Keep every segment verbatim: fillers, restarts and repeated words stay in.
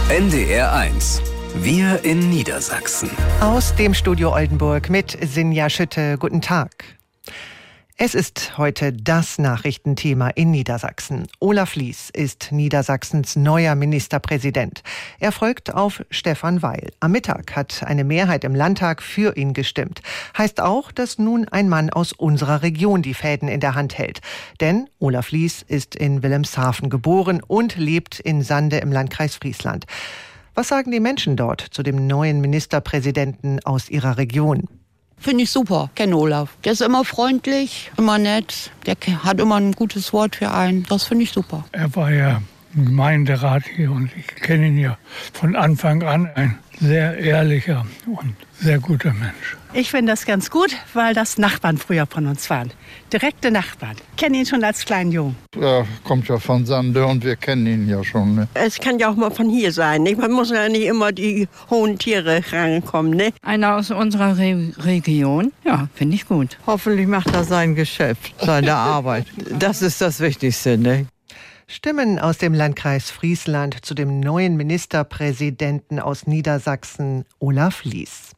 N D R eins. Wir in Niedersachsen. Aus dem Studio Oldenburg mit Sinja Schütte. Guten Tag. Es ist heute das Nachrichtenthema in Niedersachsen. Olaf Lies ist Niedersachsens neuer Ministerpräsident. Er folgt auf Stefan Weil. Am Mittag hat eine Mehrheit im Landtag für ihn gestimmt. Heißt auch, dass nun ein Mann aus unserer Region die Fäden in der Hand hält. Denn Olaf Lies ist in Wilhelmshaven geboren und lebt in Sande im Landkreis Friesland. Was sagen die Menschen dort zu dem neuen Ministerpräsidenten aus ihrer Region? Finde ich super, kenne Olaf. Der ist immer freundlich, immer nett, der hat immer ein gutes Wort für einen. Das finde ich super. Er war ja Gemeinderat hier und ich kenne ihn ja von Anfang an. Ein sehr ehrlicher und sehr guter Mensch. Ich finde das ganz gut, weil das Nachbarn früher von uns waren. Direkte Nachbarn. Ich kenne ihn schon als kleinen Jungen. Er kommt ja von Sande und wir kennen ihn ja schon. Ne? Es kann ja auch mal von hier sein. Nicht? Man muss ja nicht immer die hohen Tiere rankommen. Ne? Einer aus unserer Re- Region, ja, finde ich gut. Hoffentlich macht er sein Geschäft, seine Arbeit. Das ist das Wichtigste, ne? Stimmen aus dem Landkreis Friesland zu dem neuen Ministerpräsidenten aus Niedersachsen, Olaf Lies.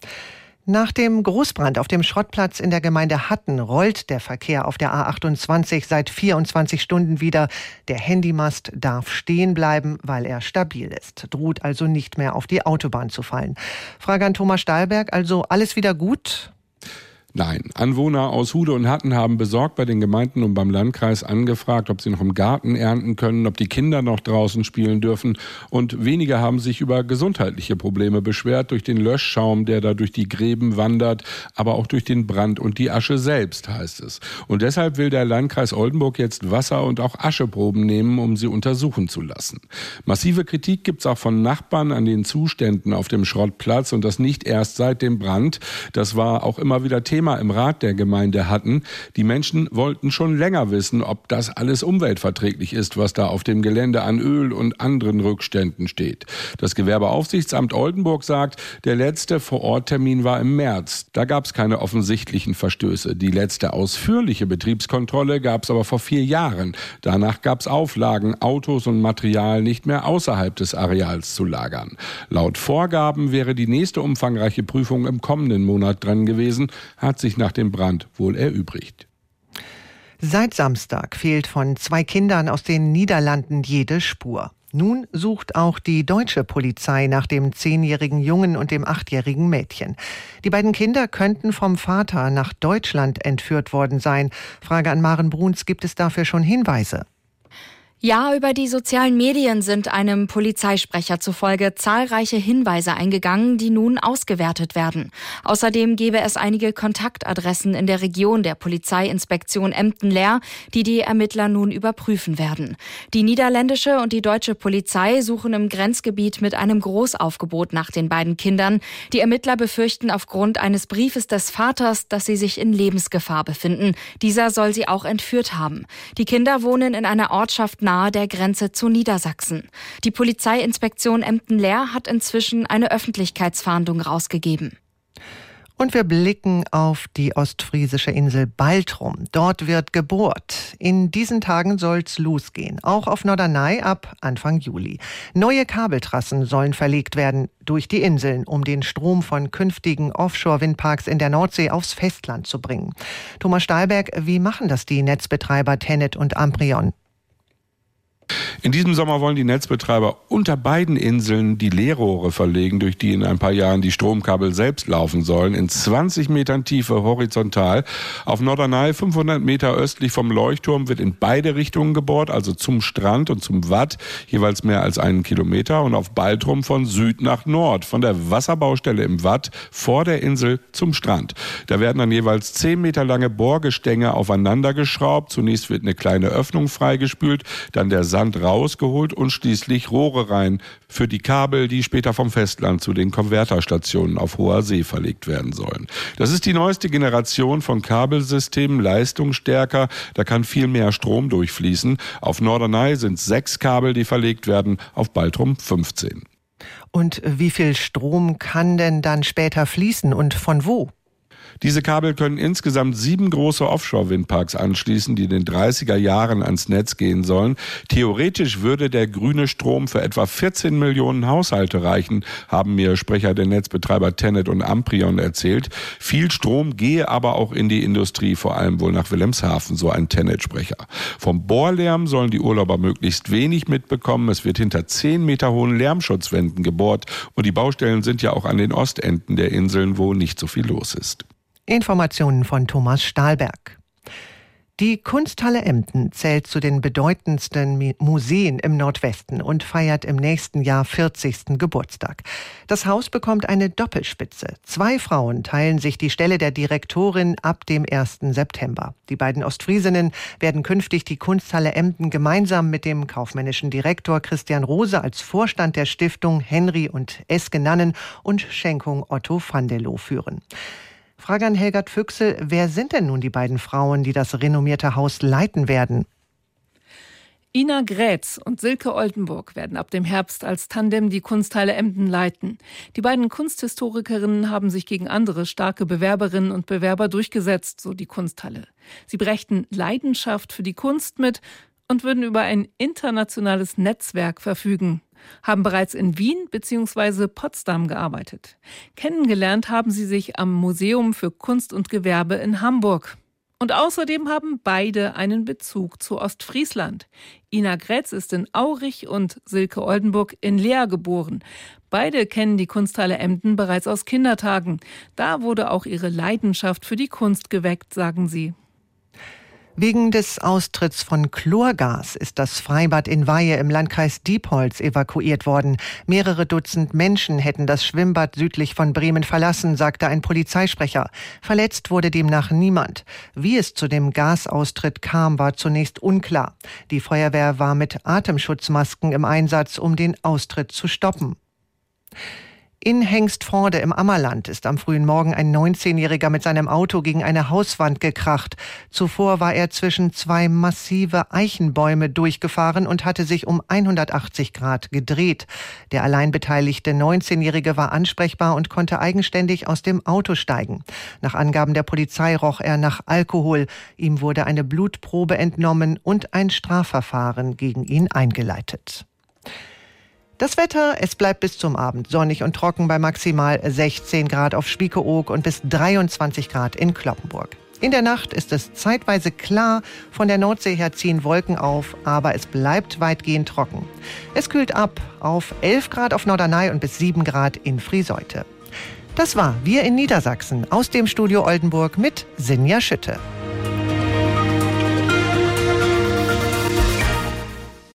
Nach dem Großbrand auf dem Schrottplatz in der Gemeinde Hatten rollt der Verkehr auf der A achtundzwanzig seit vierundzwanzig Stunden wieder. Der Handymast darf stehen bleiben, weil er stabil ist. Droht also nicht mehr auf die Autobahn zu fallen. Frage an Thomas Stahlberg, also alles wieder gut? Nein, Anwohner aus Hude und Hatten haben besorgt bei den Gemeinden und beim Landkreis angefragt, ob sie noch im Garten ernten können, ob die Kinder noch draußen spielen dürfen. Und wenige haben sich über gesundheitliche Probleme beschwert, durch den Löschschaum, der da durch die Gräben wandert, aber auch durch den Brand und die Asche selbst, heißt es. Und deshalb will der Landkreis Oldenburg jetzt Wasser- und auch Ascheproben nehmen, um sie untersuchen zu lassen. Massive Kritik gibt's auch von Nachbarn an den Zuständen auf dem Schrottplatz und das nicht erst seit dem Brand. Das war auch immer wieder Thema im Rat der Gemeinde Hatten. Die Menschen wollten schon länger wissen, ob das alles umweltverträglich ist, was da auf dem Gelände an Öl und anderen Rückständen steht. Das Gewerbeaufsichtsamt Oldenburg sagt, der letzte Vororttermin war im März. Da gab es keine offensichtlichen Verstöße. Die letzte ausführliche Betriebskontrolle gab es aber vor vier Jahren. Danach gab es Auflagen, Autos und Material nicht mehr außerhalb des Areals zu lagern. Laut Vorgaben wäre die nächste umfangreiche Prüfung im kommenden Monat dran gewesen, hat sich nach dem Brand wohl erübrigt. Seit Samstag fehlt von zwei Kindern aus den Niederlanden jede Spur. Nun sucht auch die deutsche Polizei nach dem zehnjährigen Jungen und dem achtjährigen Mädchen. Die beiden Kinder könnten vom Vater nach Deutschland entführt worden sein. Frage an Maren Bruns, gibt es dafür schon Hinweise? Ja, über die sozialen Medien sind einem Polizeisprecher zufolge zahlreiche Hinweise eingegangen, die nun ausgewertet werden. Außerdem gäbe es einige Kontaktadressen in der Region der Polizeiinspektion Emden-Leer, die die Ermittler nun überprüfen werden. Die niederländische und die deutsche Polizei suchen im Grenzgebiet mit einem Großaufgebot nach den beiden Kindern. Die Ermittler befürchten aufgrund eines Briefes des Vaters, dass sie sich in Lebensgefahr befinden. Dieser soll sie auch entführt haben. Die Kinder wohnen in einer Ortschaft nahe der Grenze zu Niedersachsen. Die Polizeiinspektion Emden-Leer hat inzwischen eine Öffentlichkeitsfahndung rausgegeben. Und wir blicken auf die ostfriesische Insel Baltrum. Dort wird gebohrt. In diesen Tagen soll's losgehen. Auch auf Norderney ab Anfang Juli. Neue Kabeltrassen sollen verlegt werden durch die Inseln, um den Strom von künftigen Offshore-Windparks in der Nordsee aufs Festland zu bringen. Thomas Stahlberg, wie machen das die Netzbetreiber Tennet und Amprion? In diesem Sommer wollen die Netzbetreiber unter beiden Inseln die Leerrohre verlegen, durch die in ein paar Jahren die Stromkabel selbst laufen sollen, in zwanzig Metern Tiefe horizontal. Auf Norderney, fünfhundert Meter östlich vom Leuchtturm, wird in beide Richtungen gebohrt, also zum Strand und zum Watt, jeweils mehr als einen Kilometer. Und auf Baltrum von Süd nach Nord, von der Wasserbaustelle im Watt vor der Insel zum Strand. Da werden dann jeweils zehn Meter lange Bohrgestänge aufeinander geschraubt. Zunächst wird eine kleine Öffnung freigespült, dann der Sand rausgeholt und schließlich Rohre rein für die Kabel, die später vom Festland zu den Konverterstationen auf hoher See verlegt werden sollen. Das ist die neueste Generation von Kabelsystemen, leistungsstärker, da kann viel mehr Strom durchfließen. Auf Norderney sind sechs Kabel, die verlegt werden, auf Baltrum fünfzehn. Und wie viel Strom kann denn dann später fließen und von wo? Diese Kabel können insgesamt sieben große Offshore-Windparks anschließen, die in den dreißiger Jahren ans Netz gehen sollen. Theoretisch würde der grüne Strom für etwa vierzehn Millionen Haushalte reichen, haben mir Sprecher der Netzbetreiber TenneT und Amprion erzählt. Viel Strom gehe aber auch in die Industrie, vor allem wohl nach Wilhelmshaven, so ein TenneT-Sprecher. Vom Bohrlärm sollen die Urlauber möglichst wenig mitbekommen. Es wird hinter zehn Meter hohen Lärmschutzwänden gebohrt und die Baustellen sind ja auch an den Ostenden der Inseln, wo nicht so viel los ist. Informationen von Thomas Stahlberg. Die Kunsthalle Emden zählt zu den bedeutendsten Museen im Nordwesten und feiert im nächsten Jahr vierzigsten Geburtstag. Das Haus bekommt eine Doppelspitze. Zwei Frauen teilen sich die Stelle der Direktorin ab dem ersten September. Die beiden Ostfriesinnen werden künftig die Kunsthalle Emden gemeinsam mit dem kaufmännischen Direktor Christian Rose als Vorstand der Stiftung Henry und Eske Nannen und Schenkung Otto van der Loo führen. Frage an Helgert Füchsel, wer sind denn nun die beiden Frauen, die das renommierte Haus leiten werden? Ina Grätz und Silke Oldenburg werden ab dem Herbst als Tandem die Kunsthalle Emden leiten. Die beiden Kunsthistorikerinnen haben sich gegen andere starke Bewerberinnen und Bewerber durchgesetzt, so die Kunsthalle. Sie brächten Leidenschaft für die Kunst mit und würden über ein internationales Netzwerk verfügen, haben bereits in Wien bzw. Potsdam gearbeitet. Kennengelernt haben sie sich am Museum für Kunst und Gewerbe in Hamburg. Und außerdem haben beide einen Bezug zu Ostfriesland. Ina Grätz ist in Aurich und Silke Oldenburg in Leer geboren. Beide kennen die Kunsthalle Emden bereits aus Kindertagen. Da wurde auch ihre Leidenschaft für die Kunst geweckt, sagen sie. Wegen des Austritts von Chlorgas ist das Freibad in Weihe im Landkreis Diepholz evakuiert worden. Mehrere Dutzend Menschen hätten das Schwimmbad südlich von Bremen verlassen, sagte ein Polizeisprecher. Verletzt wurde demnach niemand. Wie es zu dem Gasaustritt kam, war zunächst unklar. Die Feuerwehr war mit Atemschutzmasken im Einsatz, um den Austritt zu stoppen. In Hengstforde im Ammerland ist am frühen Morgen ein neunzehnjähriger mit seinem Auto gegen eine Hauswand gekracht. Zuvor war er zwischen zwei massive Eichenbäume durchgefahren und hatte sich um hundertachtzig Grad gedreht. Der allein beteiligte neunzehnjährige war ansprechbar und konnte eigenständig aus dem Auto steigen. Nach Angaben der Polizei roch er nach Alkohol. Ihm wurde eine Blutprobe entnommen und ein Strafverfahren gegen ihn eingeleitet. Das Wetter, es bleibt bis zum Abend sonnig und trocken bei maximal sechzehn Grad auf Spiekeroog und bis dreiundzwanzig Grad in Cloppenburg. In der Nacht ist es zeitweise klar, von der Nordsee her ziehen Wolken auf, aber es bleibt weitgehend trocken. Es kühlt ab auf elf Grad auf Norderney und bis sieben Grad in Frieseute. Das war Wir in Niedersachsen aus dem Studio Oldenburg mit Sinja Schütte.